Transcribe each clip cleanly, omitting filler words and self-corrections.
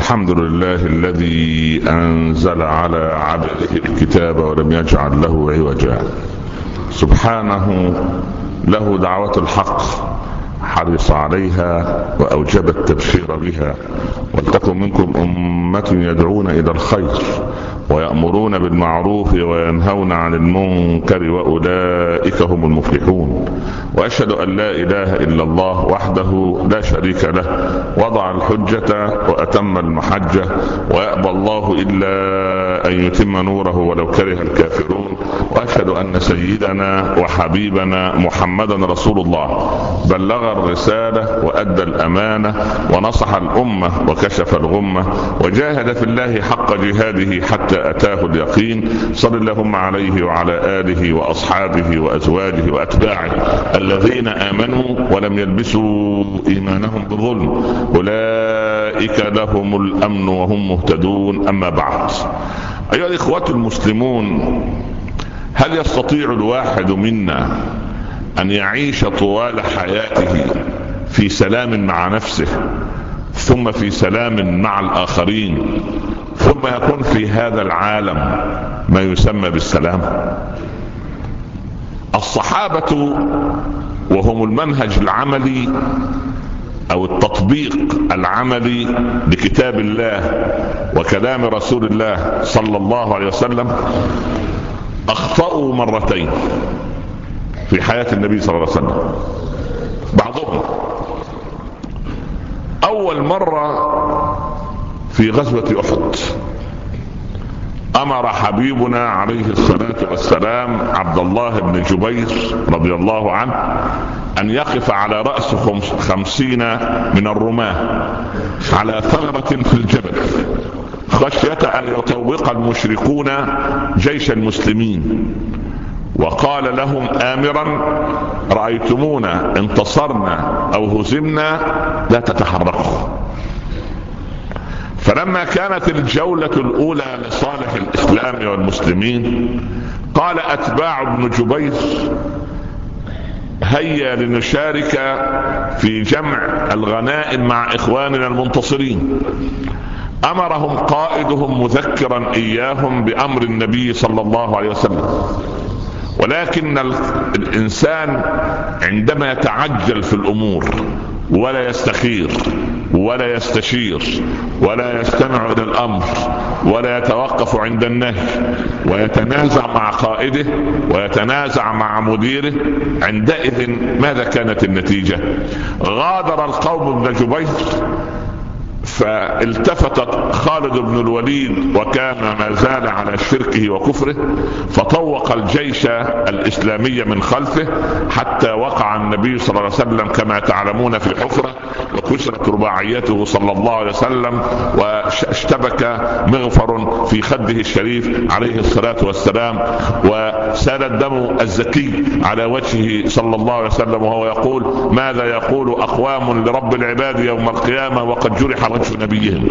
الحمد لله الذي أنزل على عبده الكتاب ولم يجعل له عوجا. سبحانه له دعوة الحق، حرص عليها وأوجب التبشير بها. ولتكن منكم أمة يدعون إلى الخير ويأمرون بالمعروف وينهون عن المنكر وأولئك هم المفلحون. وأشهد أن لا إله إلا الله وحده لا شريك له، وضع الحجة وأتم المحجة، ويأبى الله إلا أن يتم نوره ولو كره الكافرون. وأشهد أن سيدنا وحبيبنا محمدا رسول الله، بلغ الرسالة وأدى الأمانة ونصح الأمة وكشف الغمة وجاهد في الله حق جهاده حتى أتاه اليقين. صلى اللهم عليه وعلى آله وأصحابه وأزواجه وأتباعه الذين آمنوا ولم يلبسوا إيمانهم بظلم، أولئك لهم الأمن وهم مهتدون. أما بعد، أيها الإخوة المسلمون، هل يستطيع الواحد منا أن يعيش طوال حياته في سلام مع نفسه، ثم في سلام مع الآخرين، ثم يكون في هذا العالم ما يسمى بالسلام؟ الصحابة وهم المنهج العملي أو التطبيق العملي لكتاب الله وكلام رسول الله صلى الله عليه وسلم أخطأوا مرتين في حياة النبي صلى الله عليه وسلم. بعضهم أول مرة في غزوة أحد، أمر حبيبنا عليه الصلاة والسلام عبد الله بن جبير رضي الله عنه أن يقف على رأس 50 من الرماة على ثغرة في الجبل، خشية أن يطوق المشركون جيش المسلمين. وقال لهم آمرا: رأيتمونا انتصرنا أو هزمنا لا تتحركوا. فلما كانت الجولة الأولى لصالح الإسلام والمسلمين، قال أتباع ابن جبير: هيا لنشارك في جمع الغنائم مع إخواننا المنتصرين. أمرهم قائدهم مذكرا إياهم بأمر النبي صلى الله عليه وسلم، ولكن الإنسان عندما يتعجل في الأمور ولا يستخير ولا يستشير ولا يستمع إلى الأمر ولا يتوقف عند النهي ويتنازع مع قائده ويتنازع مع مديره، عندئذ ماذا كانت النتيجة؟ غادر القوم ابن جبير، فالتفت خالد بن الوليد وكان ما زال على شركه وكفره، فطوق الجيش الإسلامي من خلفه حتى وقع النبي صلى الله عليه وسلم كما تعلمون في حفرة، وكسرت رباعيته صلى الله عليه وسلم، واشتبك مغفر في خده الشريف عليه الصلاة والسلام، وسال الدم الزكي على وجهه صلى الله عليه وسلم وهو يقول: ماذا يقول أقوام لرب العباد يوم القيامة وقد جرح وجه نبيهم.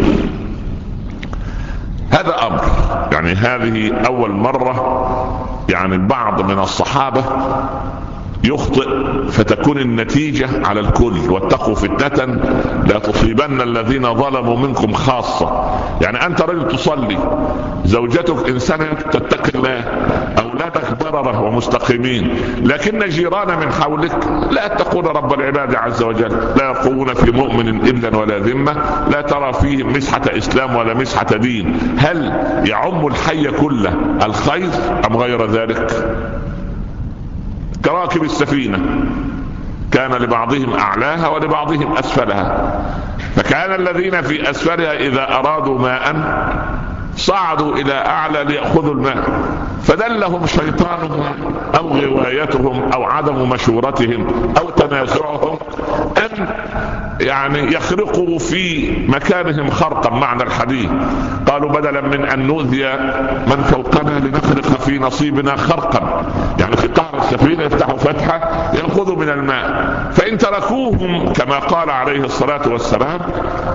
هذا أمر، يعني هذه أول مرة يعني بعض من الصحابة يخطئ فتكون النتيجة على الكل. واتقوا فتنة لا تصيبن الذين ظلموا منكم خاصة. يعني أنت رجل تصلي، زوجتك إنسانة تتقي الله، أولادك بررة ومستقيمين، لكن جيران من حولك لا يتقون رب العباد عز وجل، لا يقوون في مؤمن إلا ولا ذمة، لا ترى فيه مسحة إسلام ولا مسحة دين. هل يعم الحي كله الخير أم غير ذلك؟ كراكب السفينة، كان لبعضهم أعلاها ولبعضهم أسفلها، فكان الذين في أسفلها إذا أرادوا ماء صعدوا إلى أعلى ليأخذوا الماء، فدلهم شيطانهم أو غوايتهم أو عدم مشورتهم أو تنازعهم أن يعني يخرقوا في مكانهم خرقا، معنى الحديث. قالوا: بدلا من أن نؤذي من فوقنا لنخرق في نصيبنا خرقا، يعني في قعر السفينة يفتحوا فتحة يأخذوا من الماء، فإن تركوهم كما قال عليه الصلاة والسلام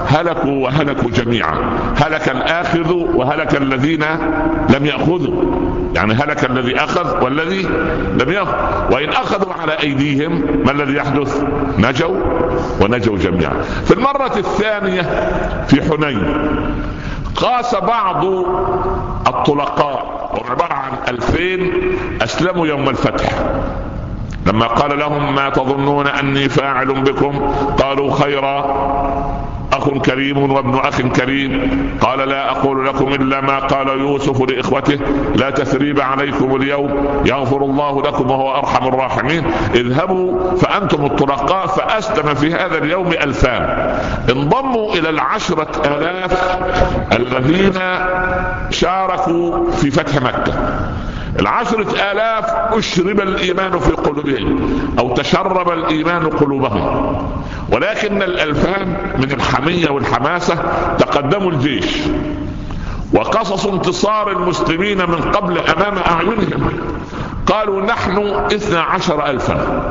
هلكوا وهلكوا جميعا، هلك الآخذ وهلك الذين لم يأخذوا، يعني هلك الذي أخذ والذي لم يأخذ. وإن أخذوا على أيديهم ما الذي يحدث؟ نجوا ونجوا جميعا. في المرة الثانية في حنين قاس بعض الطلقاء عبارة عن 2000 أسلموا يوم الفتح، لما قال لهم ما تظنون أني فاعل بكم؟ قالوا خيرا، أخ كريم وابن أخ كريم. قال لا أقول لكم إلا ما قال يوسف لإخوته لا تثريب عليكم اليوم يغفر الله لكم وهو أرحم الراحمين، اذهبوا فأنتم الطلقاء. فأسلم في هذا اليوم 2000 انضموا إلى 10,000 الذين شاركوا في فتح مكة. 10,000 أشرب الإيمان في قلوبهم أو تشرب الإيمان قلوبهم، ولكن 2000 من الحمية والحماسة تقدموا الجيش وقصصوا انتصار المسلمين من قبل أمام أعينهم. قالوا نحن 12,000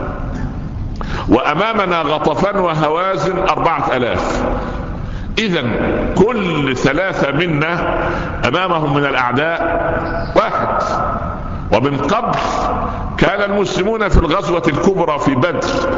وأمامنا غطفان وهوازن 4,000، إذن كل 3 منا أمامهم من الأعداء 1. ومن قبل كان المسلمون في الغزوة الكبرى في بدر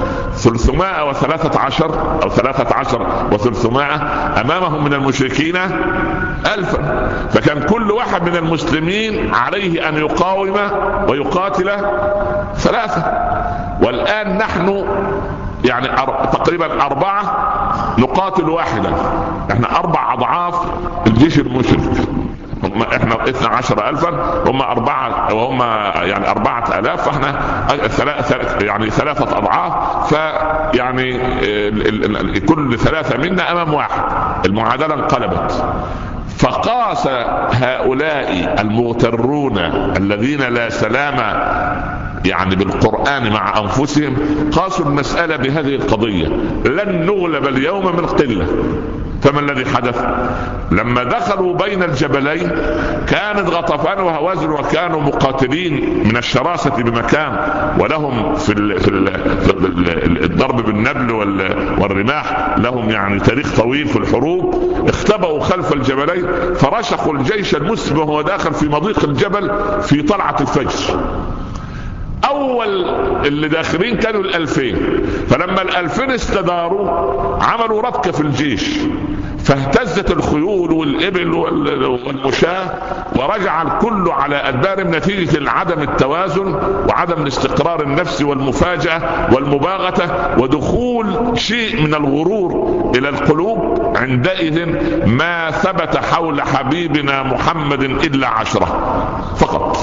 313 أو 13 و300 أمامهم من المشركين 1000، فكان كل واحد من المسلمين عليه أن يقاوم ويقاتل 3. والآن نحن يعني تقريبا 4 نقاتل 1، احنا 4 أضعاف الجيش المشرك. احنا 12,000 هم 4 وهم يعني 4,000، فاحنا يعني 3 أضعاف. فيعني كل 3 منا أمام 1، المعادلة انقلبت. فقاس هؤلاء المغترون الذين لا سلام يعني بالقرآن مع أنفسهم، قاسوا المسألة بهذه القضية: لن نغلب اليوم من قلة. فما الذي حدث؟ لما دخلوا بين الجبلين كانت غطفان وهوازن وكانوا مقاتلين من الشراسة بمكان، ولهم في الضرب بالنبل والرماح لهم يعني تاريخ طويل في الحروب. اختبأوا خلف الجبلين فرشقوا الجيش المسلم وهو داخل في مضيق الجبل في طلعة الفجر. أول اللي داخلين كانوا 2000، فلما 2000 استداروا عملوا ربكة في الجيش، فاهتزت الخيول والإبل والمشاة ورجع الكل على أدبارهم نتيجة عدم التوازن وعدم الاستقرار النفسي والمفاجأة والمباغتة ودخول شيء من الغرور إلى القلوب. عندئذ ما ثبت حول حبيبنا محمد إلا 10 فقط.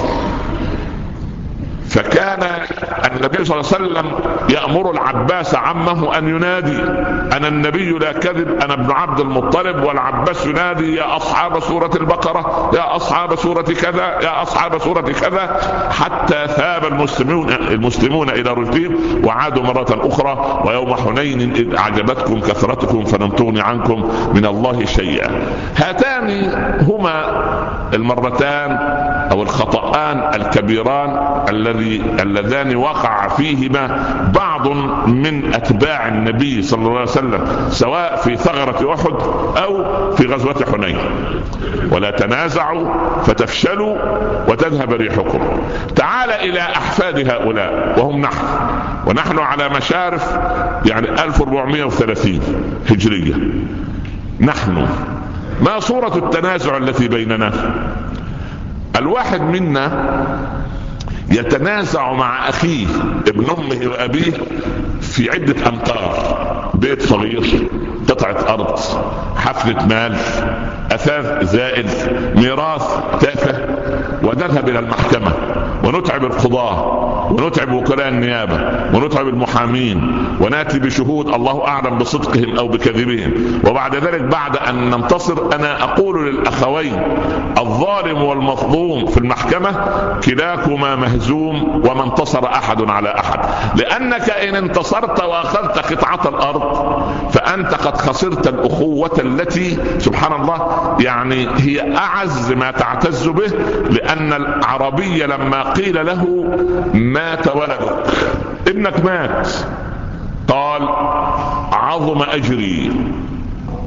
فكان النبي صلى الله عليه وسلم يأمر العباس عمه أن ينادي: أنا النبي لا كذب، أنا ابن عبد المطلب. والعباس ينادي: يا أصحاب سورة البقرة، يا أصحاب سورة كذا، يا أصحاب سورة كذا، حتى ثاب المسلمون إلى رشدهم وعادوا مرة أخرى. ويوم حنين إذ أعجبتكم كثرتكم فلم تغن عنكم من الله شيئا. هاتان هما المرتان أو الخطأان الكبيران اللذان وقع فيهما بعض من أتباع النبي صلى الله عليه وسلم، سواء في ثغرة أحد أو في غزوة حنين. ولا تنازعوا فتفشلوا وتذهب ريحكم. تعال إلى أحفاد هؤلاء وهم ونحن على مشارف يعني 1430 هجرية. نحن ما صورة التنازع التي بيننا؟ الواحد منا يتنازع مع أخيه ابن أمه وأبيه في عدة أمتار: بيت صغير، قطعة أرض، حفلة مال، أثاث زائد، ميراث تافه. ونذهب إلى المحكمة ونتعب القضاة ونتعب وكلاء النيابة ونتعب المحامين ونأتي بشهود الله أعلم بصدقهم أو بكذبهم. وبعد ذلك بعد أن ننتصر أنا أقول للأخوين الظالم والمظلوم في المحكمة: كلاكما مهزوم وما انتصر أحد على أحد، لأنك إن انتصرت وأخذت قطعة الأرض فأنت قد خسرت الأخوة التي سبحان الله يعني هي أعز ما تعتز به. لأن العربي لما قيل له: مات ولدك، ابنك مات، قال: عظم أجري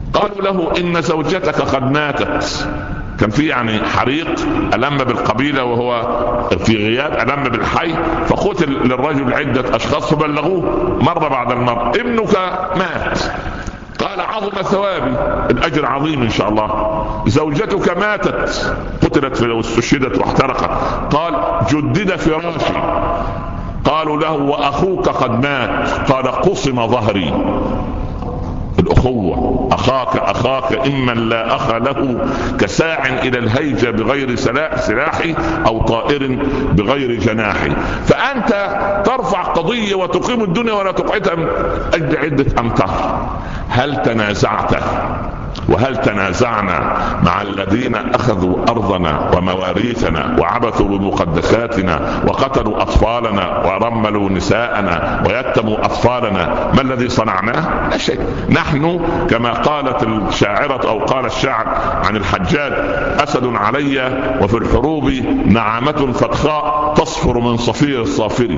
قالوا له إن زوجتك قد ماتت. كان في يعني حريق ألم بالقبيلة وهو في غياب، ألم بالحي، فقتل للرجل عدة أشخاص فبلغوه مرة بعد المرة ابنك مات. قال عظم ثوابي، الأجر عظيم إن شاء الله. زوجتك ماتت، قتلت واستشهدت واحترقت. قال جدد فراشي. قالوا له وأخوك قد مات. قال قصم ظهري. الأخوة، أخاك إمن لا أخ له كساع إلى الهيجة بغير سلاح أو طائر بغير جناح. فأنت ترفع قضية وتقيم الدنيا ولا تقعدها من أجل عدة أمتار. هل تنازعت وهل تنازعنا مع الذين أخذوا أرضنا ومواريثنا وعبثوا بمقدساتنا وقتلوا أطفالنا ورملوا نساءنا ويتموا أطفالنا؟ ما الذي صنعناه؟ لا شيء. نحن كما قالت الشاعرة أو قال الشاعر عن الحجاج: أسد علي وفي الحروب نعامة فتخاء تصفر من صفير الصافر.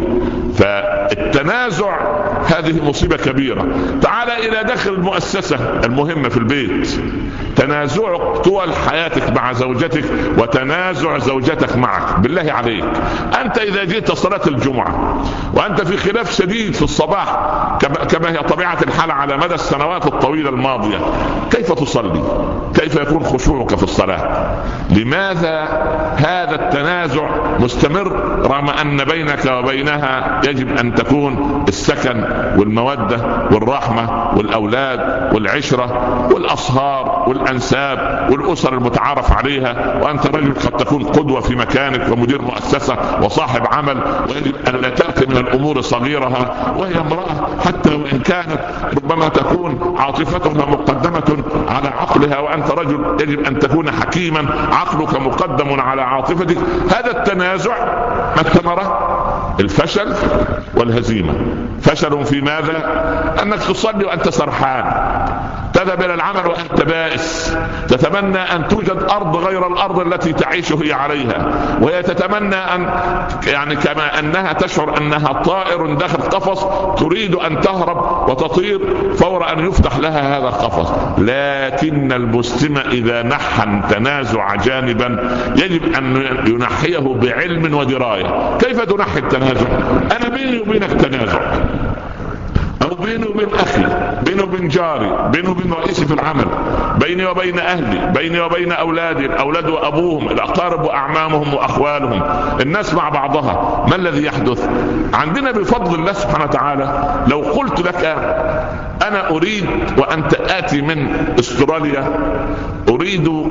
فالتنازع هذه مصيبة كبيرة. تعال إلى داخل المؤسسة المهمة في البيت، تنازعك طول حياتك مع زوجتك وتنازع زوجتك معك. بالله عليك، أنت إذا جئت صلاة الجمعة وأنت في خلاف شديد في الصباح كما هي طبيعة الحال على مدى السنوات الطويلة الماضية، كيف تصلي؟ كيف يكون خشوعك في الصلاة؟ لماذا هذا التنازع مستمر رغم أن بينك وبينها يجب أن تكون السكن والمودة والرحمة والأولاد والعشرة والأصهار والأنساب والأسر المتعارف عليها، وأنت رجل قد تكون قدوة في مكانك ومدير مؤسسة وصاحب عمل، ويجب أن لا تأتي من الأمور صغيرها. وهي امرأة حتى وإن كانت ربما تكون عاطفتها مقدمة على عقلها، وأنت رجل يجب أن تكون حكيما عقلك مقدم على عاطفتك. هذا التنازع ما الثمرة؟ الفشل والهزيمة. فشل في ماذا؟ أنك تصلي وأنت سرحان، تذهب إلى العمل وأنت بائس، تتمنى أن توجد أرض غير الأرض التي تعيش هي عليها، وهي تتمنى أن يعني كما أنها تشعر أنها طائر داخل قفص تريد أن تهرب وتطير فور أن يفتح لها هذا القفص. لكن المسلم إذا نحى التنازع جانبا يجب أن ينحيه بعلم ودراية. كيف تنحي التنازع؟ أنا بيني وبينك تنازع، أو بيني وبين أخي، بيني وبين جاري، بيني وبين رئيسي في العمل، بيني وبين أهلي، بيني وبين أولادي، الأولاد وأبوهم، الأقارب وأعمامهم وأخوالهم، الناس مع بعضها. ما الذي يحدث؟ عندنا بفضل الله سبحانه وتعالى لو قلت لك أنا أريد وأنت آتي من أستراليا أريد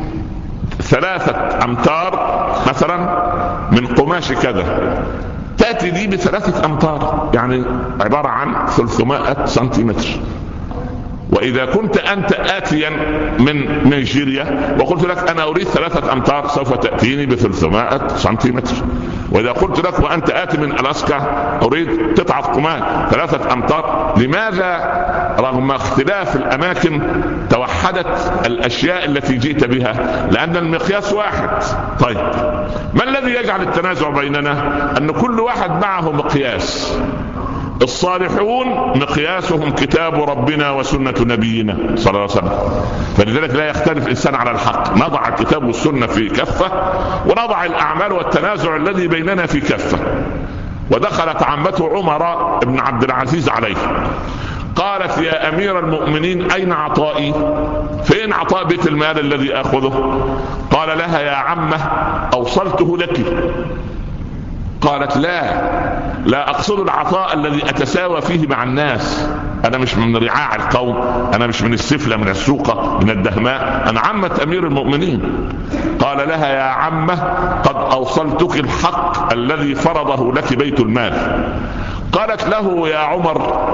3 أمتار مثلا من قماش كذا، تأتي دي ب3 أمتار، يعني عبارة عن 300 سنتيمتر. وإذا كنت أنت آتيا من نيجيريا وقلت لك أنا أريد 3 أمتار سوف تأتيني ب300 سنتيمتر. وإذا قلت لك وأنت آتي من ألاسكا أريد قطعة قماش 3 أمتار. لماذا رغم اختلاف الأماكن توحدت الأشياء التي جئت بها؟ لأن المقياس واحد. طيب ما الذي يجعل التنازع بيننا؟ أن كل واحد معه مقياس. الصالحون مقياسهم كتاب ربنا وسنة نبينا صلى الله عليه وسلم، فلذلك لا يختلف الإنسان على الحق. نضع الكتاب والسنة في كفة ونضع الأعمال والتنازع الذي بيننا في كفة. ودخلت عمته عمر بن عبد العزيز عليه، قالت يا أمير المؤمنين أين عطائي؟ فين عطاء بيت المال الذي أخذه؟ قال لها يا عمه أوصلته لك. قالت لا أقصد العطاء الذي أتساوى فيه مع الناس، أنا مش من رعاع القوم، أنا مش من السفلة من السوقة من الدهماء، أنا عمة أمير المؤمنين. قال لها يا عمه قد أوصلتك الحق الذي فرضه لك بيت المال. قالت له يا عمر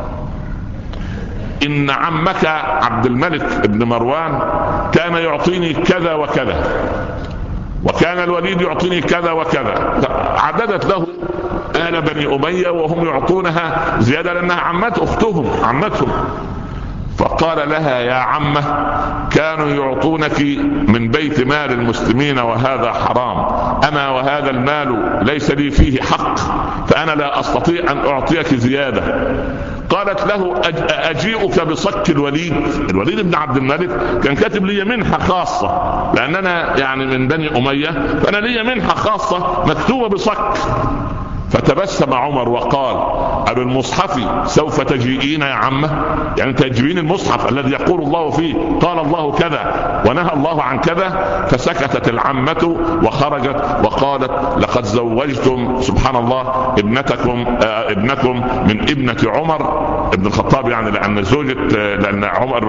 إن عمك عبد الملك بن مروان كان يعطيني كذا وكذا، وكان الوليد يعطيني كذا وكذا. عددت له آل بني أمية وهم يعطونها زيادة لأنها عمت أختهم عمتهم. فقال لها يا عمه كانوا يعطونك من بيت مال المسلمين وهذا حرام، أما وهذا المال ليس لي فيه حق، فأنا لا أستطيع أن أعطيك زيادة. قالت له أجيئك بصك الوليد بن عبد الملك كان كاتب لي منحة خاصة، لأننا يعني من بني أمية، فأنا لي منحة خاصة مكتوبة بصك. فتبسم عمر وقال: أبالمصحف سوف تجيئين يا عمه؟ يعني تجيئين المصحف الذي يقول الله فيه قال الله كذا ونهى الله عن كذا. فسكتت العمة وخرجت وقالت: لقد زوجتم سبحان الله ابنكم من ابنة عمر ابن الخطاب، يعني لأن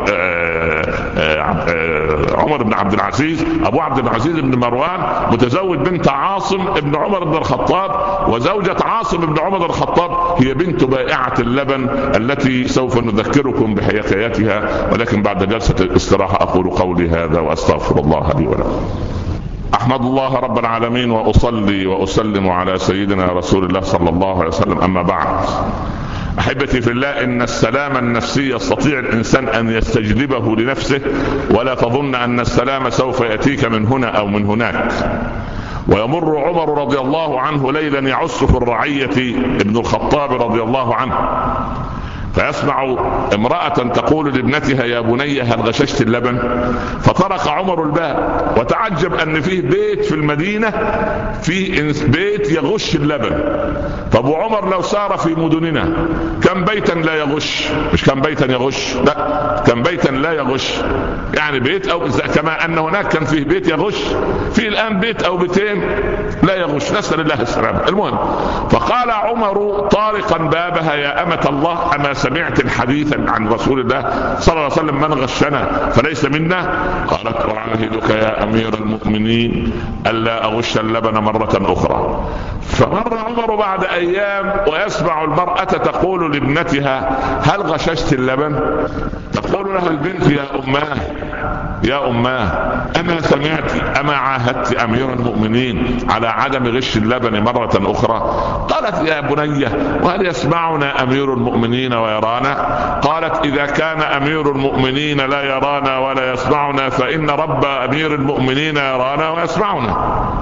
عمر بن عبد العزيز أبو عبد العزيز بن مروان متزوج بنت عاصم ابن عمر بن الخطاب، وزوجة عاصم بن عمر بن الخطاب هي بنت بائعة اللبن التي سوف نذكركم بحكايتها، ولكن بعد جلسة الاستراحة أقول قولي هذا وأستغفر الله لي ولكم. أحمد الله رب العالمين وأصلي وأسلم على سيدنا رسول الله صلى الله عليه وسلم. أما بعد، أحبتي في الله، إن السلام النفسي يستطيع الإنسان أن يستجلبه لنفسه، ولا تظن أن السلام سوف يأتيك من هنا أو من هناك. ويمر عمر رضي الله عنه ليلا يعس في الرعية ابن الخطاب رضي الله عنه، فيسمع امرأة تقول لابنتها: يا بني هل غششت اللبن؟ فطرق عمر الباب وتعجب أن فيه بيت في المدينة فيه بيت يغش اللبن. طب وعمر لو سار في مدننا كم بيتا لا يغش؟ مش كم بيتا يغش، لا، كم بيتا لا يغش، يعني بيت أو كما أن هناك كان فيه بيت يغش، فيه الآن بيت أو بيتين لا يغش، نسأل الله السلامة. المهم، فقال عمر طارقا بابها: يا أمة الله، أما سمعت الحديث عن رسول الله صلى الله عليه وسلم: من غشنا فليس منا؟ قالت: أعاهدك يا أمير المؤمنين ألا أغش اللبن مرة أخرى. فمر عمر بعد أيام ويسمع المرأة تقول لابنتها: هل غششت اللبن؟ تقول لها البنت: يا أماه أما سمعت أما عاهدت أمير المؤمنين على عدم غش اللبن مرة أخرى؟ قالت: يا بني، وهل يسمعنا أمير المؤمنين ويرانا؟ قالت: إذا كان أمير المؤمنين لا يرانا ولا يسمعنا فإن رب أمير المؤمنين يرانا ويسمعنا.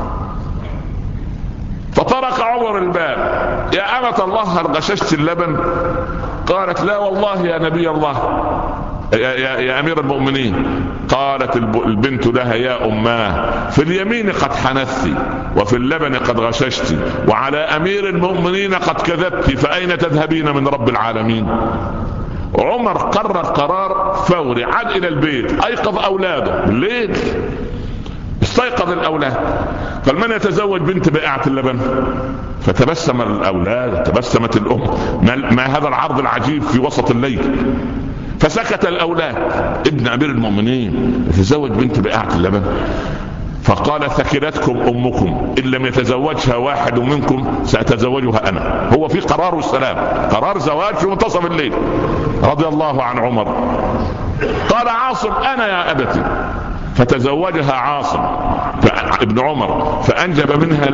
فطرق عمر الباب: يا أمة الله هل غششت اللبن؟ قالت: لا والله يا نبي الله يا أمير المؤمنين. قالت البنت لها: يا أماه، في اليمين قد حنثت وفي اللبن قد غششت وعلى أمير المؤمنين قد كذبت، فأين تذهبين من رب العالمين؟ عمر قرر قرار فوري، عاد إلى البيت، أيقظ أولاده بالليل، استيقظ الأولاد، قال: من يتزوج بنت بائعة اللبن؟ فتبسم الأولاد، تبسمت الأم، ما هذا العرض العجيب في وسط الليل؟ فسكت الأولاد. ابن أمير المؤمنين يتزوج بنت بائعة اللبن؟ فقال: ثكلتكم أمكم، إن لم يتزوجها واحد منكم سأتزوجها أنا. هو في قرار السلام، قرار زواج في منتصف الليل، رضي الله عن عمر. قال عاصم: أنا يا أبتي. فتزوجها عاصم ابن عمر فأنجب منها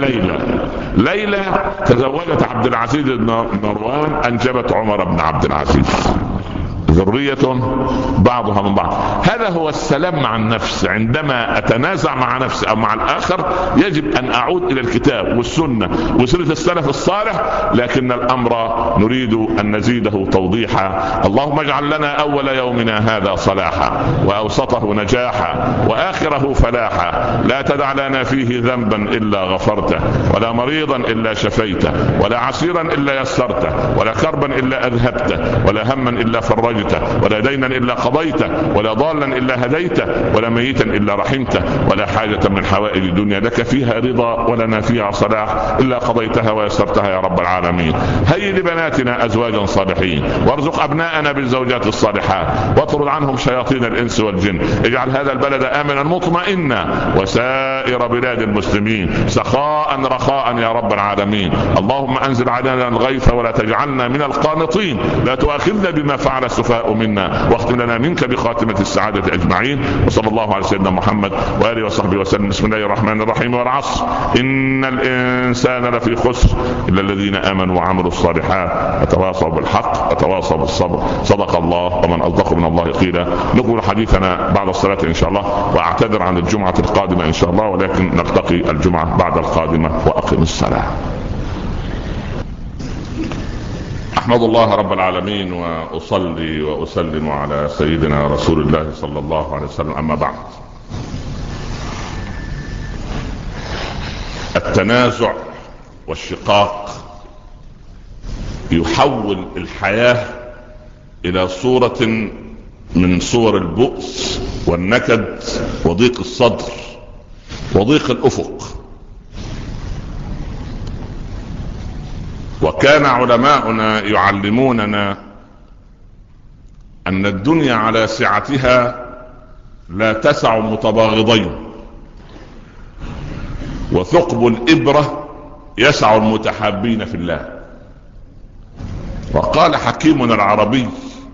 ليلى تزوجت عبد العزيز بن مروان، أنجبت عمر بن عبد العزيز، ذرية بعضها من بعض. هذا هو السلام مع النفس. عندما أتنازع مع نفسي أو مع الآخر يجب أن أعود إلى الكتاب والسنة وسيرة السلف الصالح، لكن الأمر نريد أن نزيده توضيحا. اللهم اجعل لنا أول يومنا هذا صلاحا، وأوسطه نجاحا، وآخره فلاحا. لا تدع لنا فيه ذنبا إلا غفرته، ولا مريضا إلا شفيته، ولا عسيرا إلا يسرته، ولا كربا إلا أذهبته، ولا هما إلا فرجته، ولا دينا إلا قضيته، ولا ضالا إلا هديته، ولا ميتا إلا رحمته، ولا حاجة من حوائج الدنيا لك فيها رضا ولنا فيها صلاح إلا قضيتها ويسرتها يا رب العالمين. هيئ لبناتنا أزواجا صالحين، وارزق أبناءنا بالزوجات الصالحات، واطرد عنهم شياطين الإنس والجن. اجعل هذا البلد آمنا مطمئنا، وسائر بلاد المسلمين سخاء رخاء يا رب العالمين. اللهم أنزل علينا الغيث ولا تجعلنا من القانطين، لا تؤاخذنا بما فعل السفهاء منا، واختم لنا منك بخاتمة السعادة أجمعين. وصلى الله على سيدنا محمد وآله وصحبه وسلم. بسم الله الرحمن الرحيم. والعصر إن الإنسان لفي خسر إلا الذين آمنوا وعملوا الصالحات وتواصوا بالحق وتواصوا بالصبر. صدق الله، ومن أصدق من الله قيلا. نكمل حديثنا بعد الصلاة إن شاء الله، وأعتذر عن الجمعة القادمة إن شاء الله، ولكن نلتقي الجمعة بعد القادمة. وأقم الصلاة. أحمد الله رب العالمين وأصلي وأسلم على سيدنا رسول الله صلى الله عليه وسلم. أما بعد، التنازع والشقاق يحول الحياة إلى صورة من صور البؤس والنكد وضيق الصدر وضيق الأفق. وكان علماؤنا يعلموننا أن الدنيا على سعتها لا تسع متباغضين، وثقب الإبرة يسع المتحابين في الله. وقال حكيمنا العربي: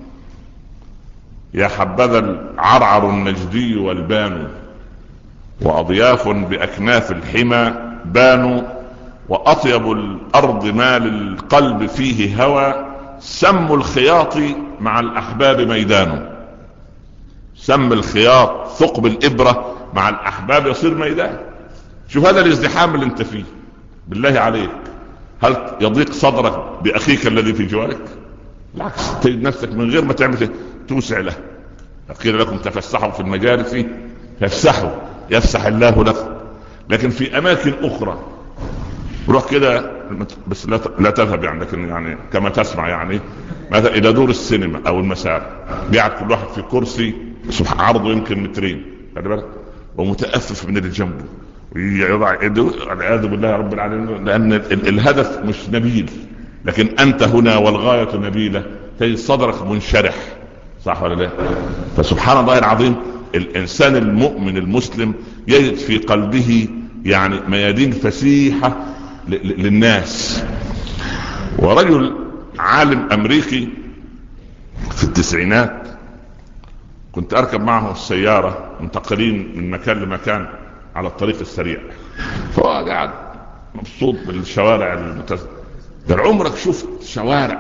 يا حبذا العرعر النجدي والبان، وأضياف بأكناف الحمى بانوا، وأطيب الأرض ما للقلب فيه هوى، سم الخياط مع الأحباب ميدان. سم الخياط ثقب الإبرة مع الأحباب يصير ميدان. شوف هذا الازدحام اللي انت فيه، بالله عليك هل يضيق صدرك بأخيك الذي في جوارك؟ بالعكس، تجد نفسك من غير ما تعمل توسع له. قيل لكم تفسحوا في المجالس فافسحوا يفسح الله لكم. لكن في أماكن أخرى روح كده، بس لا تذهب يعني، لكن يعني كما تسمع يعني مثلا إلى دور السينما أو المسارح، قاعد كل واحد في كرسي عرضه يمكن مترين، خلي بالك، ومتأفف من اللي جنبه يضع يده، والعياذ بالله رب العالمين، لأن الهدف مش نبيل، لكن أنت هنا والغاية نبيلة، تجد صدرك منشرح، صح ولا لا؟ فسبحان الله العظيم، الإنسان المؤمن المسلم يجد في قلبه يعني ميادين فسيحة للناس. ورجل عالم أمريكي في التسعينات كنت أركب معه السيارة، منتقلين من مكان لمكان على الطريق السريع، فهو قاعد مبسوط بالشوارع المتسعة. قال: عمرك شفت شوارع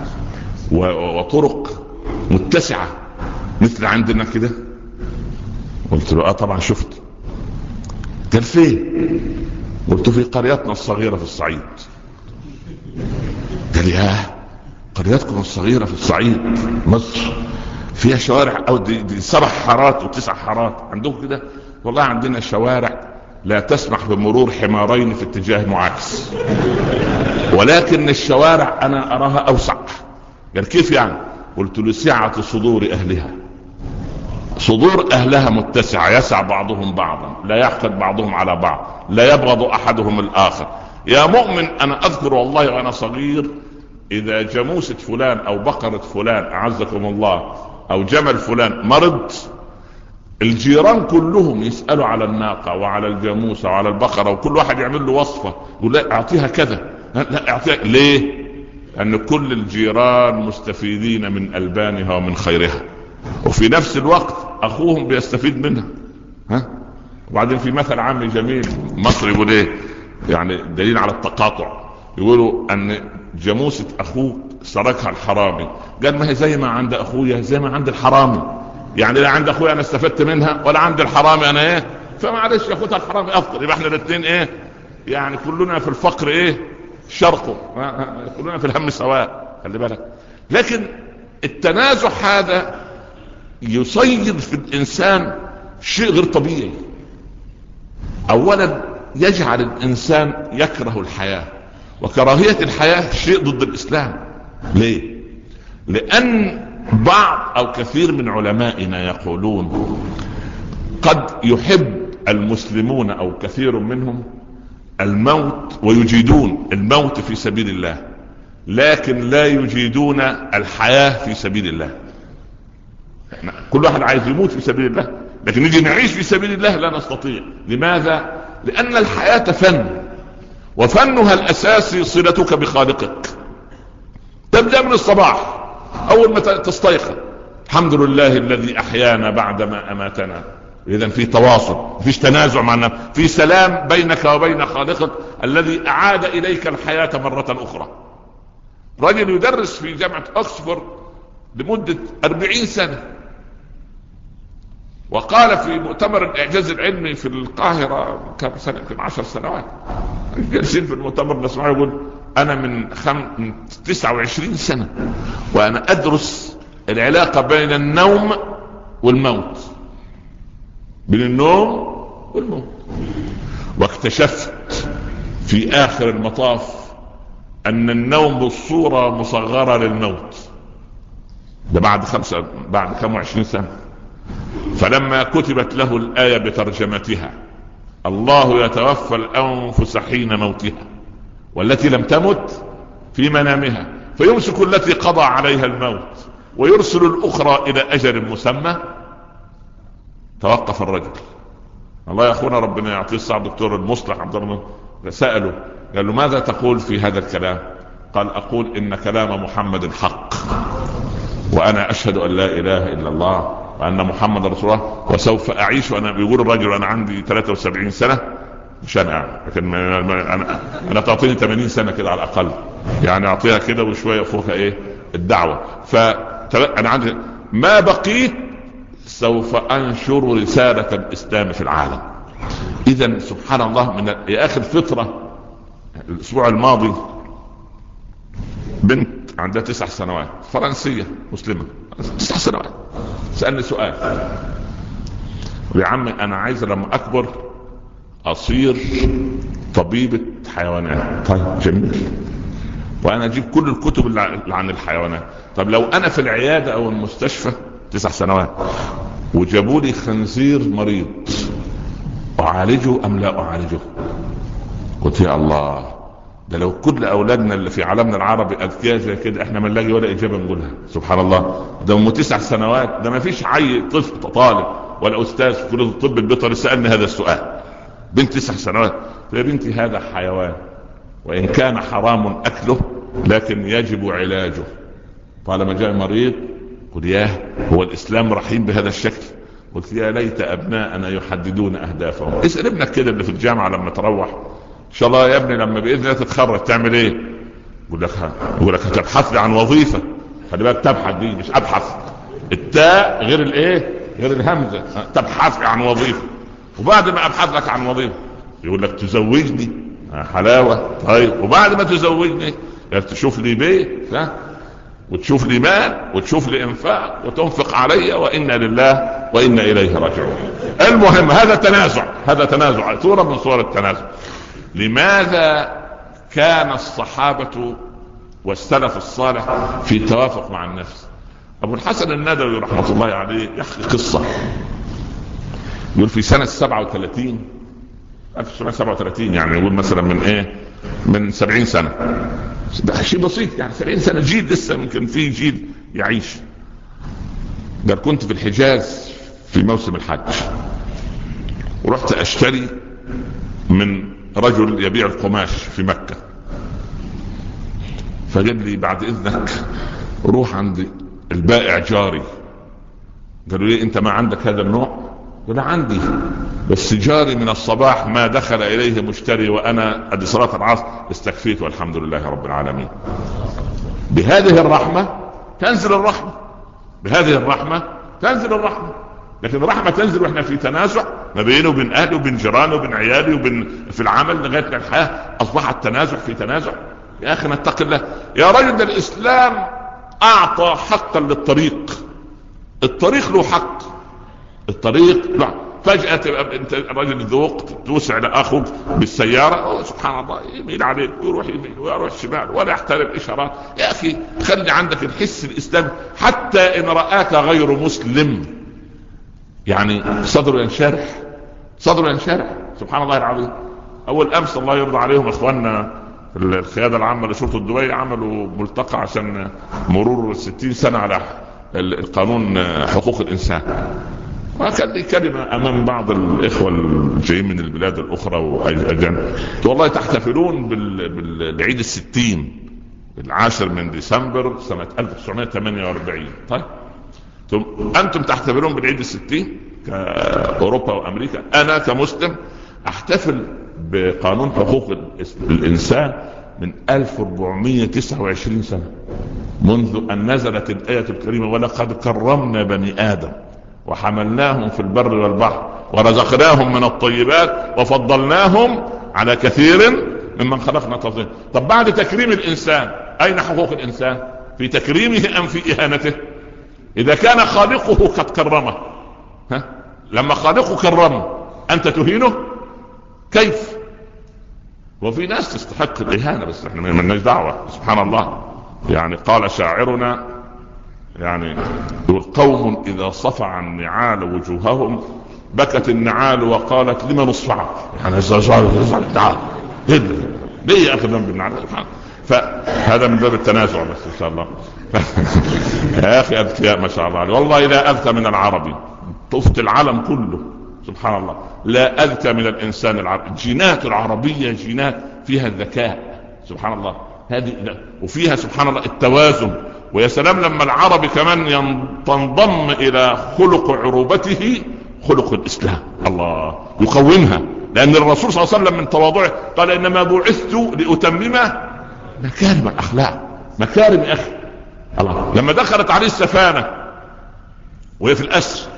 وطرق متسعة مثل عندنا كده؟ قلت له: طبعا شفت. قال: فين؟ قلت: في قريتنا الصغيرة في الصعيد. قال: ياه، قريتكم الصغيرة في الصعيد مصر فيها شوارع أو دي 7 حارات و9 حارات عندكم كده؟ والله عندنا شوارع لا تسمح بمرور حمارين في اتجاه معاكس، ولكن الشوارع أنا أراها أوسع. قال: كيف يعني؟ قلت له: سعة صدور أهلها، صدور أهلها متسعة، يسع بعضهم بعضا، لا يحقد بعضهم على بعض، لا يبغض أحدهم الآخر. يا مؤمن، أنا أذكر والله وأنا صغير إذا جاموسة فلان أو بقرة فلان أعزكم الله أو جمل فلان مرض، الجيران كلهم يسألوا على الناقة وعلى الجاموسة وعلى البقرة، وكل واحد يعمل له وصفة، يقول: لا أعطيها كذا، لا أعطيها. ليه؟ لأن كل الجيران مستفيدين من ألبانها ومن خيرها، وفي نفس الوقت أخوهم بيستفيد منها. وبعدين في مثل عامي جميل مصري يقول ايه، يعني دليل على التقاطع، يقولوا ان جاموسة اخوك سرقها الحرامي. قال: ما هي زي ما عند اخويا زي ما عند الحرامي، يعني لا عند اخويا انا استفدت منها ولا عند الحرامي انا ايه، فمعلش ياخدها الحرامي افضل، يبقى احنا الاثنين ايه، يعني كلنا في الفقر ايه شرقه، كلنا في الهم سواء، خلي بالك. لكن التنازع هذا يصيد في الانسان شيء غير طبيعي. اولا يجعل الانسان يكره الحياة، وكراهية الحياة شيء ضد الاسلام. ليه؟ لان بعض او كثير من علمائنا يقولون قد يحب المسلمون او كثير منهم الموت ويجيدون الموت في سبيل الله، لكن لا يجيدون الحياة في سبيل الله. كل واحد عايز يموت في سبيل الله، لكن نجي نعيش في سبيل الله لا نستطيع. لماذا؟ لأن الحياة فن، وفنها الأساسي صلتك بخالقك. تبدأ من الصباح، أول ما تستيقظ الحمد لله الذي أحيانا بعدما أماتنا. إذن في تواصل، فيش تنازع مع النفس، في سلام بينك وبين خالقك الذي أعاد إليك الحياة مرة أخرى. رجل يدرس في جامعة أكسفورد لمدة 40 سنة، وقال في مؤتمر الإعجاز العلمي في القاهرة كم سنة، يمكن 10 سنوات، جالسين في المؤتمر نسمعه يقول: انا من 29 سنة وانا ادرس العلاقة بين النوم والموت، بين النوم والموت، واكتشفت في اخر المطاف ان النوم بالصورة مصغرة للموت. ده بعد 25 سنة. فلما كتبت له الآية بترجمتها: الله يتوفى الأنفس حين موتها والتي لم تمت في منامها فيمسك التي قضى عليها الموت ويرسل الأخرى إلى أجل مسمى، توقف الرجل. الله يا أخونا ربنا يعطيه الصحة دكتور المصلح عبد الله، سأله قال له: ماذا تقول في هذا الكلام؟ قال: أقول إن كلام محمد حق، وأنا أشهد أن لا إله إلا الله وأن محمد رسول الله، وسوف أعيش. وأنا بيقول الرجل أنا عندي 73 سنة مش أنا، لكن أنا تعطيني 80 سنة كده على الأقل، يعني أعطيها كده وشوية فوقها إيه الدعوة. فأنا عندي ما بقيت سوف أنشر رسالة الإسلام في العالم. إذن سبحان الله، من يا أخي الفطرة. الأسبوع الماضي بنت عندها 9 سنوات فرنسية مسلمة 9 سنوات سألني سؤال: يا عمي أنا عايز لما أكبر أصير طبيبة حيوانات. طيب جميل، وأنا أجيب كل الكتب اللي عن الحيوانات. طب لو أنا في العيادة أو المستشفى 9 سنوات وجابوا لي خنزير مريض، أعالجه أم لا أعالجه؟ قلت يا الله، ده لو كل أولادنا اللي في عالمنا العربي أذكياء زي كده احنا ما نلاقي ولا إجابة نقولها. سبحان الله، ده 9 سنوات، ده ما فيش عي طفل طالب ولا أستاذ في كلية الطب البيطري سألني هذا السؤال. بنت 9 سنوات. يا بنتي هذا حيوان، وإن كان حرام أكله لكن يجب علاجه. طالما جاء مريض قل ياه، هو الإسلام رحيم بهذا الشكل؟ قلت يا ليت أبناءنا يحددون أهدافهم. اسأل ابنك كده اللي في الجامعة لما تروح: إن شاء الله يا ابني لما بإذن الله تتخرج تعمل إيه؟ يقول لك هتبحث لي عن وظيفة. خلي بالك، تبحث دي مش أبحث، التاء غير الإيه غير الهمزة. تبحث لي عن وظيفة. وبعد ما أبحث لك عن وظيفة يقول لك تزوجني. حلاوة. طيب وبعد ما تزوجني تشوف لي بيت وتشوف لي مال وتشوف لي انفاق وتنفق علي، وإنا لله وإنا إليه راجعون. المهم هذا تنازع، صورة من صور التنازع. لماذا كان الصحابة والسلف الصالح في توافق مع النفس؟ أبو الحسن الندوي رحمة الله عليه يحكي قصة، يقول في سنة 1937 يعني يقول مثلا من 70 سنة، ده شيء بسيط يعني 70 سنة، جيل لسه يمكن في جيل يعيش. قال كنت في الحجاز في موسم الحج، ورحت أشتري من رجل يبيع القماش في مكة، فقال لي بعد إذنك روح عند البائع جاري. قالوا لي أنت ما عندك هذا النوع؟ قال عندي، بس جاري من الصباح ما دخل إليه مشتري، وأنا قد صلاة العصر استكفيت والحمد لله رب العالمين. بهذه الرحمة تنزل الرحمة، بهذه الرحمة تنزل الرحمة. لكن الرحمة تنزل وإحنا في تنازع ما بينه وبين أهله وبين جيرانه وبين عيالي وبين في العمل، لغاية الحياة أصبح التنازع في تنازع. يا أخي نتق الله يا رجل، الإسلام أعطى حقا للطريق، الطريق له حق، الطريق لا. فجأة تبقى انت الرجل ذوق توسع لأخوك بالسيارة، سبحان الله يميل عليك ويروح يمين ويروح شمال ولا يحترم إشارات. يا أخي خلي عندك الحس الإسلامي، حتى إن رآك غير مسلم يعني صدره ينشرح، صدره ينشرح. سبحان الله العظيم. أول أمس الله يرضى عليهم إخواننا القيادة العامة لشرطة دبي عملوا ملتقى عشان مرور 60 سنة على القانون حقوق الإنسان، وكان لي كلمة أمام بعض الإخوة الجايين من البلاد الأخرى وأجانب، والله تحتفلون بالعيد 60 العاشر من ديسمبر سنة 1948. طيب أنتم تحتفلون بالعيد 60 كأوروبا وأمريكا، أنا كمسلم أحتفل بقانون حقوق الإنسان من 1429 سنة، منذ أن نزلت الآية الكريمة ولقد كرمنا بني آدم وحملناهم في البر والبحر ورزقناهم من الطيبات وفضلناهم على كثير ممن خلقنا تفضيلا. طب بعد تكريم الانسان اين حقوق الانسان؟ في تكريمه ام في اهانته؟ اذا كان خالقه قد كرمه، لما خالقه كرمه انت تهينه؟ كيف؟ وفي ناس تستحق الاهانه بس احنا ما لناش دعوه. سبحان الله. يعني قال شاعرنا يعني قوم اذا صفع النعال وجوههم بكت النعال وقالت لما نصفعك. يعني تعال ليه اخذ ذنب النعال؟ فهذا من باب التنازع بس ان شاء الله. يا اخي اذكياء ما شاء الله عليه. والله لا اذكى من العربي، طفت العالم كله سبحان الله، لا اذكى من الانسان العربي. جينات العربيه جينات فيها الذكاء سبحان الله، هذه وفيها سبحان الله التوازن. ويا سلام لما العربي كمان تنضم الى خلق عروبته خلق الاسلام، الله يقومها. لان الرسول صلى الله عليه وسلم من تواضعه قال انما بعثت لاتمم مكارم الاخلاق. مكارم يا اخي الله. لما دخلت عليه السفانه وهي في الاسر،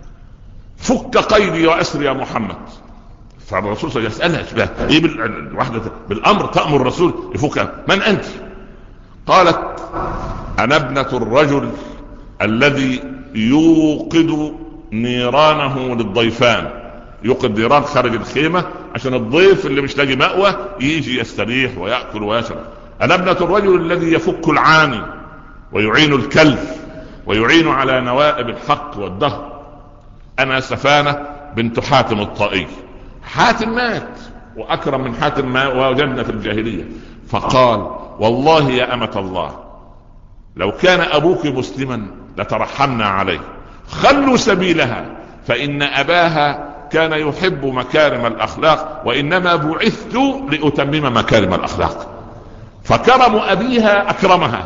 فك قيدي واسري يا محمد، فالرسول صلى الله عليه وسلم يسالها ايه بالوحده بالامر تامر الرسول يفك؟ من انت؟ قالت انا ابنه الرجل الذي يوقد نيرانه للضيفان. يوقد نيران خارج الخيمه عشان الضيف اللي مش لاقي مأوى يجي يستريح ويأكل ويشرب. انا ابنه الرجل الذي يفك العاني ويعين الكلف ويعين على نوائب الحق والدهر. انا سفانة بنت حاتم الطائي. حاتم مات واكرم من حاتم ما وجدنا في الجاهلية. فقال والله يا امة الله لو كان ابوك مسلما لترحمنا عليه، خلوا سبيلها فان اباها كان يحب مكارم الاخلاق وانما بعثت لاتمم مكارم الاخلاق. فكرم ابيها اكرمها.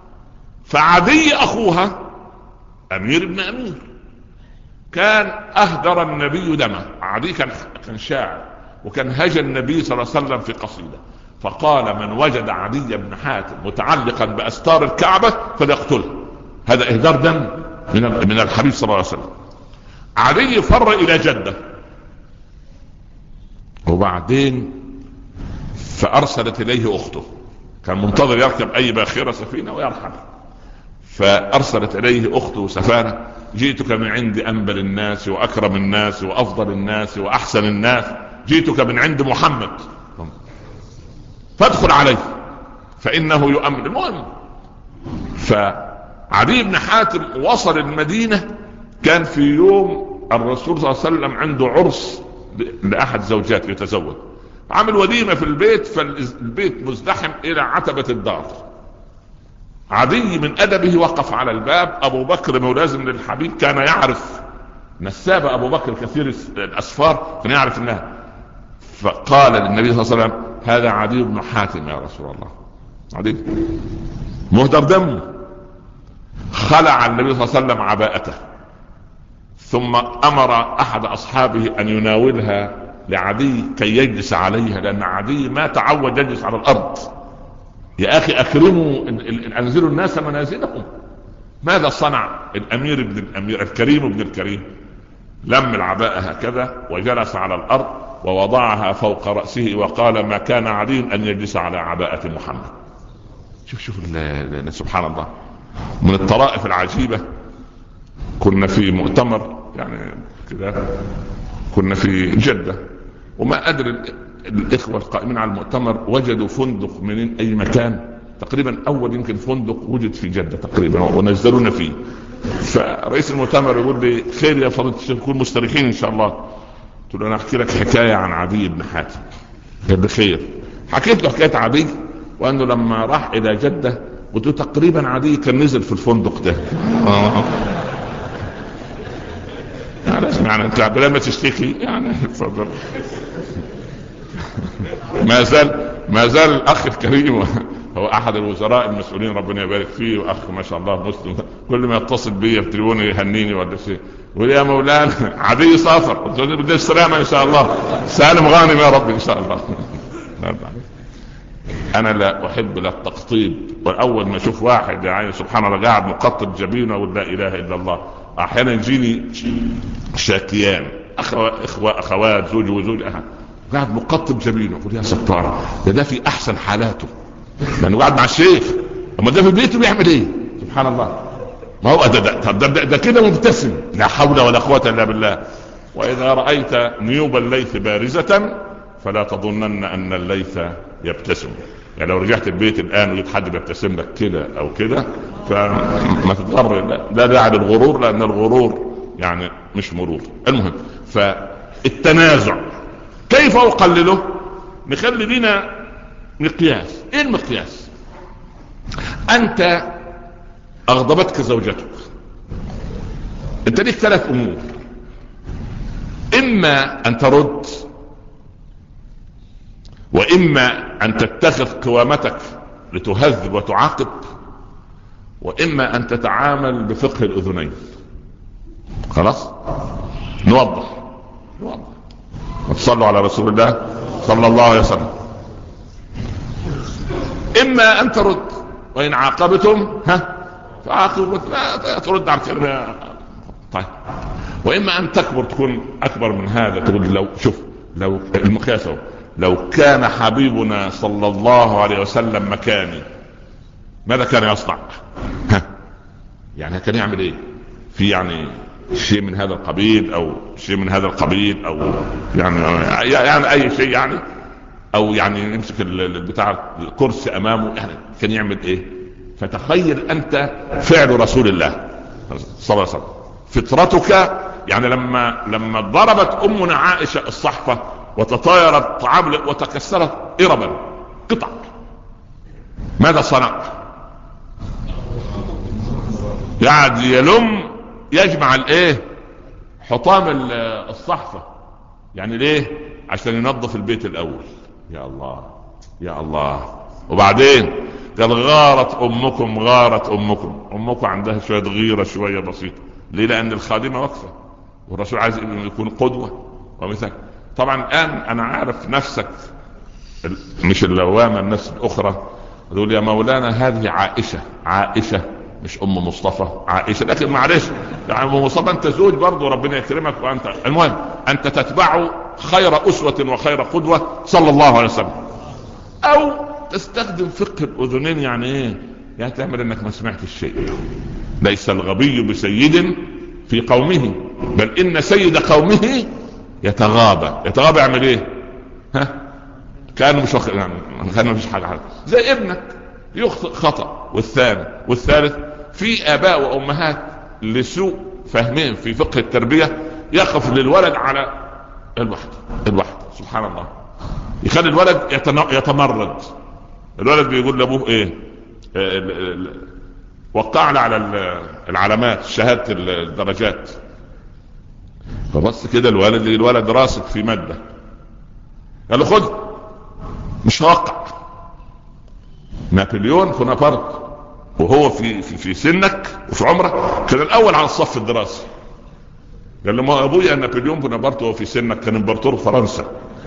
فعدي اخوها امير ابن امير كان اهدر النبي دمه. عدي كان شاعر وكان هجى النبي صلى الله عليه وسلم في قصيدة. فقال من وجد عدي بن حاتم متعلقا باستار الكعبة فليقتله. هذا اهدار دم من الحبيب صلى الله عليه وسلم. عدي فر الى جدة وبعدين فارسلت اليه اخته. كان منتظر يركب اي باخرة سفينة ويرحل. فارسلت اليه اخته سفانة جئتك من عند انبل الناس واكرم الناس وافضل الناس واحسن الناس، جئتك من عند محمد فادخل عليه فانه يؤمن. المهم فعلي بن حاتم وصل المدينة. كان في يوم الرسول صلى الله عليه وسلم عنده عرس لاحد زوجاته يتزوج، عمل وليمة في البيت، فالبيت مزدحم الى عتبة الدار. عدي من ادبه وقف على الباب. ابو بكر ملازم للحبيب كان يعرف نساب ابو بكر كثير الاسفار كان يعرف انها. فقال للنبي صلى الله عليه وسلم هذا عدي بن حاتم يا رسول الله. عدي مهدر دم. خلع النبي صلى الله عليه وسلم عباءته ثم امر احد اصحابه ان يناولها لعدي كي يجلس عليها، لان عدي ما تعود يجلس على الارض. يا اخي اكرموا انزلوا الناس منازلهم. ماذا صنع الامير ابن الامير الكريم ابن الكريم؟ لم العباءة هكذا وجلس على الارض ووضعها فوق رأسه وقال ما كان عدي ان يجلس على عباءة محمد. شوف سبحان الله. من الطرائف العجيبة كنا في مؤتمر يعني كده، كنا في جدة وما ادري الاخوة القائمين على المؤتمر وجدوا فندق من اي مكان، تقريبا اول يمكن فندق وجد في جدة تقريبا ونزلونا فيه. فرئيس المؤتمر يقول لي خير يا فضيلة الشيخ نكون مستريحين ان شاء الله. قلت له انا احكي لك حكاية عن عدي بن حاتم. قال لي خير. حكيت له حكاية عدي وانه لما راح الى جدة قلت له تقريبا عدي كان نزل في الفندق ده. يعني انت بلا ما تشتكي يعني تفضل. ما زال الاخ الكريم هو احد الوزراء المسؤولين ربنا يبارك فيه، واخ ما شاء الله مسلم، كل ما يتصل بي يفتلون يهنيني ولا شيء يقول يا مولانا عدي سافر. قلت له بدي السلامه ان شاء الله، سالم غانم يا رب ان شاء الله. انا لا احب لا التقطيب، واول ما اشوف واحد يعني سبحان الله قاعد مقطب جبينه ولا اله الا الله، احيانا يجيني شاكيان اخوات زوج وزوج قاعد مقطب جبينه، يقول يا ستار، ده في احسن حالاته لانه قاعد مع الشيخ. اما ده في بيته بيعمل ايه؟ سبحان الله. ما هو ده كده مبتسم، لا حول ولا قوة الا بالله. واذا رأيت نيوب الليث بارزة فلا تظنن ان الليث يبتسم. يعني لو رجعت البيت الان ولقيت حد بيبتسم لك كده او كده فما تتغر، لا داعي للغرور، لان الغرور يعني مش مرور. المهم، فالتنازع كيف اقلله؟ نخلي لنا مقياس. ايه المقياس؟ انت اغضبتك زوجتك، انت ليك 3 امور: اما ان ترد، واما ان تتخذ قوامتك لتهذب وتعاقب، واما ان تتعامل بفقه الاذنين. خلاص نوضح. وتصلوا على رسول الله صلى الله عليه وسلم. اما ان ترد، وان عاقبتم فعاقبوا، لا ترد على الكلمة. طيب. واما ان تكبر، تكون اكبر من هذا، تقول لو المقياس لو كان حبيبنا صلى الله عليه وسلم مكاني ماذا كان يصنع؟ يعني كان يعمل ايه؟ في يعني شيء من هذا القبيل او شيء من هذا القبيل، او يعني اي شيء يعني، او يعني يمسك بتاع الكرسي امامه، يعني كان يعمل ايه؟ فتخيل انت فعل رسول الله صلى الله عليه وسلم. فطرتك يعني لما ضربت امنا عائشة الصحفة وتطاير الطعام وتكسرت اربا قطع، ماذا صنع؟ قاعد يجمع الايه؟ حطام الصحفة. يعني ليه؟ عشان ينظف البيت الاول. يا الله يا الله. وبعدين قال غارت امكم عندها شوية غيرة شوية بسيطة. ليه؟ لان الخادمة واقفة والرسول عايز يكون قدوة ومثال. طبعا الان انا عارف نفسك مش اللوامة، النفس الاخرى تقول يا مولانا هذه عائشة مش ام مصطفى، عائشة. لكن معلش يعني ام مصطفى انت زوج برضه، ربنا يكرمك. وانت المهم انت تتبع خير اسوة وخير قدوة صلى الله عليه وسلم. او تستخدم فقه الاذنين. يعني ايه؟ يعني تعمل انك ما سمعت الشيء. ليس الغبي بسيد في قومه، بل ان سيد قومه يتغاضى. يعمل ايه؟ كانه مش يعني كانه مفيش حاجه. زي ابنك يخطئ خطأ، والثاني والثالث. في اباء وامهات لسوء فهمين في فقه التربية يقف للولد على الواحد سبحان الله، يخلي الولد يتمرد. الولد بيقول لابوه ايه؟ وقعنا على العلامات، شهادة الدرجات. فبص كده الولد راسك في مادة، قال له خد. مش هوقع. نابليون بونابرت وهو في سنك وفي عمرك كان الاول على الصف الدراسي. قال له ما ابويا نابليون بونابرت وهو في سنك كان امبراطور فرنسا.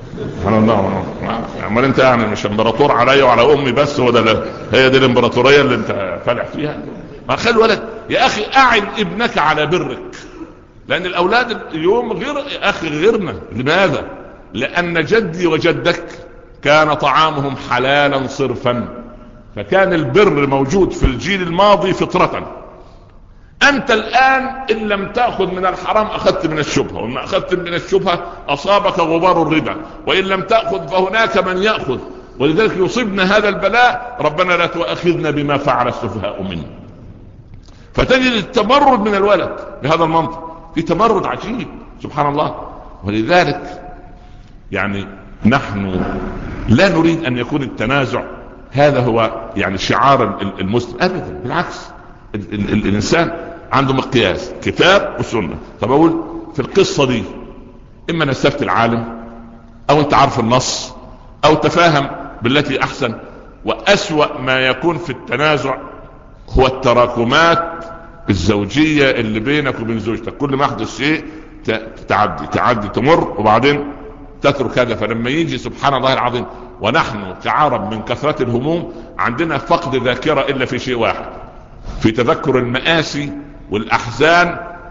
امال انت يعني مش امبراطور عليا وعلى امي بس؟ هي دي الامبراطوريه اللي انت فالح فيها؟ ما خلي الولد يا اخي اعن ابنك على برك، لان الاولاد اليوم غير اخي غيرنا. لماذا؟ لان جدي وجدك كان طعامهم حلالا صرفا، فكان البر موجود في الجيل الماضي فطرة. انت الان ان لم تأخذ من الحرام اخذت من الشبهة، وان اخذت من الشبهة اصابك غبار الربا، وان لم تأخذ فهناك من يأخذ. ولذلك يصيبنا هذا البلاء. ربنا لا تؤاخذنا بما فعل السفهاء منا. فتجد التمرد من الولد بهذا المنطق، في تمرد عجيب سبحان الله. ولذلك يعني نحن لا نريد ان يكون التنازع هذا هو يعني شعار المسلم ابدا. بالعكس، الانسان عنده مقياس كتاب وسنة. طب اقول في القصة دي اما نستفتي العالم، او انت عارف النص، او تفاهم بالتي احسن. واسوأ ما يكون في التنازع هو التراكمات الزوجية اللي بينك وبين زوجتك. كل ما يحدث شيء تعدي تمر وبعدين تترك هذا. فلما يجي سبحان الله العظيم، ونحن كعرب من كثرة الهموم عندنا فقد ذاكرة إلا في شيء واحد، في تذكر المآسي والأحزان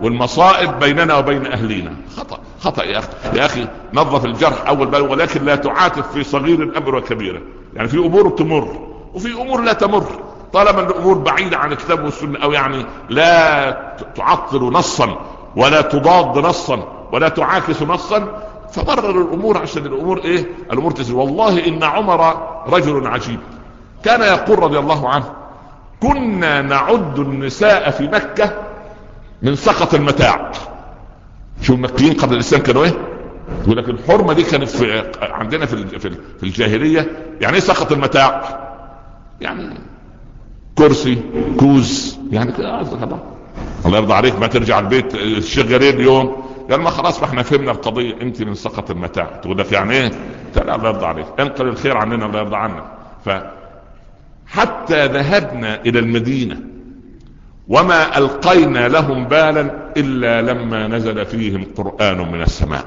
والمصائب بيننا وبين اهلينا. خطأ يا اخي نظف الجرح اول بال، ولكن لا تعاتب في صغير الامر وكبيره. يعني في امور تمر وفي امور لا تمر، طالما الامور بعيده عن الكتاب والسنه، او يعني لا تعطل نصا ولا تضاد نصا ولا تعاكس نصا، فبرر الامور عشان الامور الامور تسير. والله ان عمر رجل عجيب، كان يقول رضي الله عنه: كنا نعد النساء في مكة من سقط المتاع. شو المكيين قبل الاسلام كانوا يقول لك الحرمة دي كانت عندنا في الجاهلية. يعني ايه سقط المتاع؟ يعني كرسي، كوز، يعني الله يرضى عليك ما ترجع البيت الشيخ جرير اليوم قال ما خلاص ما احنا فهمنا القضية، انت من سقط المتاع. تقول لك يعني ايه؟ لا الله يرضى عليك، انقل الخير عننا الله يرضى عنك. حتى ذهبنا الى المدينة وما القينا لهم بالا الا لما نزل فيهم قرآن من السماء.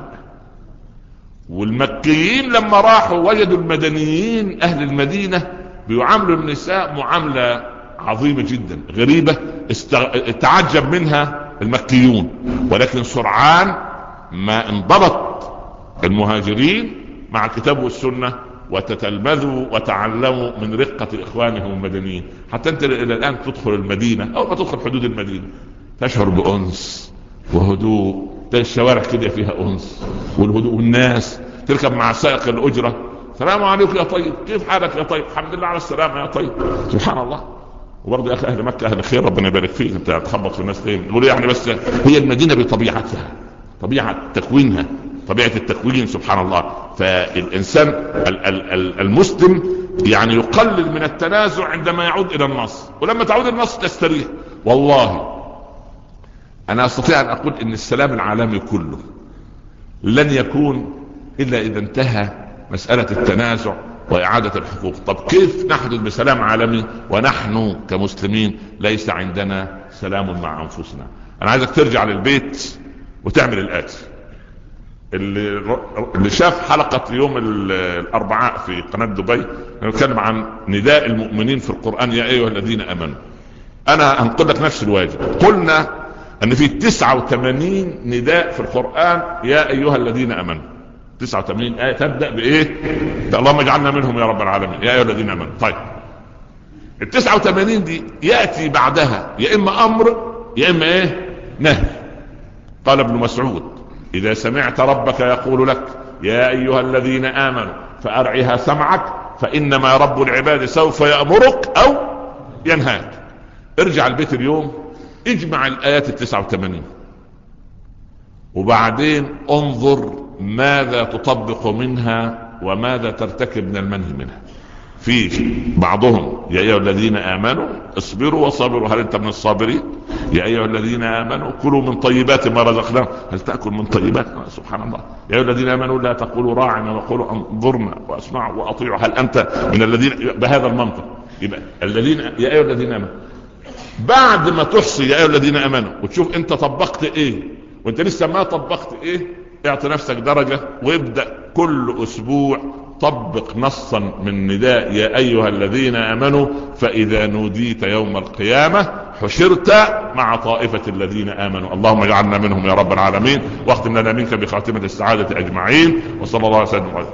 والمكيين لما راحوا وجدوا المدنيين اهل المدينة بيعاملوا النساء معاملة عظيمة جدا غريبة، تعجب منها المكيون. ولكن سرعان ما انضبط المهاجرين مع الكتاب والسنة وتتلمذوا وتعلموا من رقة اخوانهم المدنيين. حتى انت الى الان تدخل المدينة او ما تدخل حدود المدينة تشعر بأنس وهدوء، الشوارع كده فيها أنس والهدوء، والناس تركب مع سائق الأجرة: السلام عليكم يا طيب، كيف حالك يا طيب؟ الحمد لله على السلامة يا طيب. سبحان الله. وبرضه يا اخي اهل مكة اهل خير، ربنا يبارك فيك. انت هتخبط في الناس ليه؟ نقول يعني بس هي المدينة بطبيعتها، طبيعة تكوينها، طبيعة التكوين سبحان الله. فالإنسان المسلم يعني يقلل من التنازع عندما يعود إلى النص، ولما تعود النص تستريح. والله أنا أستطيع أن أقول إن السلام العالمي كله لن يكون إلا إذا انتهى مسألة التنازع وإعادة الحقوق. طب كيف نحدث بسلام عالمي ونحن كمسلمين ليس عندنا سلام مع أنفسنا؟ أنا عايزك ترجع للبيت وتعمل الآتي. اللي شاف حلقة يوم الأربعاء في قناة دبي نتكلم عن نداء المؤمنين في القرآن: يا أيها الذين آمنوا. أنا هنقول لك نفس الواجب. قلنا أن في 89 نداء في القرآن يا أيها الذين آمنوا، 89 آية تبدأ بإيه؟ اللهم اجعلنا منهم يا رب العالمين، يا أيها الذين آمنوا. طيب 89 دي يأتي بعدها يا إما أمر يا إما نهي. قال ابن مسعود: إذا سمعت ربك يقول لك يا أيها الذين آمنوا فأرعها سمعك، فإنما رب العباد سوف يأمرك أو ينهاك. ارجع البيت اليوم اجمع الآيات 89 وبعدين انظر ماذا تطبق منها وماذا ترتكب من المنهي منها. في بعضهم يا أيها الذين آمنوا اصبروا وصبروا، هل أنت من الصابرين؟ يا أيها الذين آمنوا كلوا من طيبات ما رزقناكم، هل تأكل من طيبات؟ سبحان الله. يا أيها الذين آمنوا لا تقولوا راعنا وقولوا انظرنا واسمعوا وأطيعوا، هل أنت من الذين؟ بهذا المنطق يبقى الذين يا أيها الذين آمنوا. بعد ما تحصي يا أيها الذين آمنوا وتشوف أنت طبقت إيه وأنت لسه ما طبقت إيه، اعطي نفسك درجة وابدأ كل أسبوع طبق نصا من نداء يا أيها الذين آمنوا، فإذا نوديت يوم القيامة حشرت مع طائفة الذين آمنوا. اللهم اجعلنا منهم يا رب العالمين، واختم لنا منك بخاتمة السعادة أجمعين. وصلى الله عليه وسلم.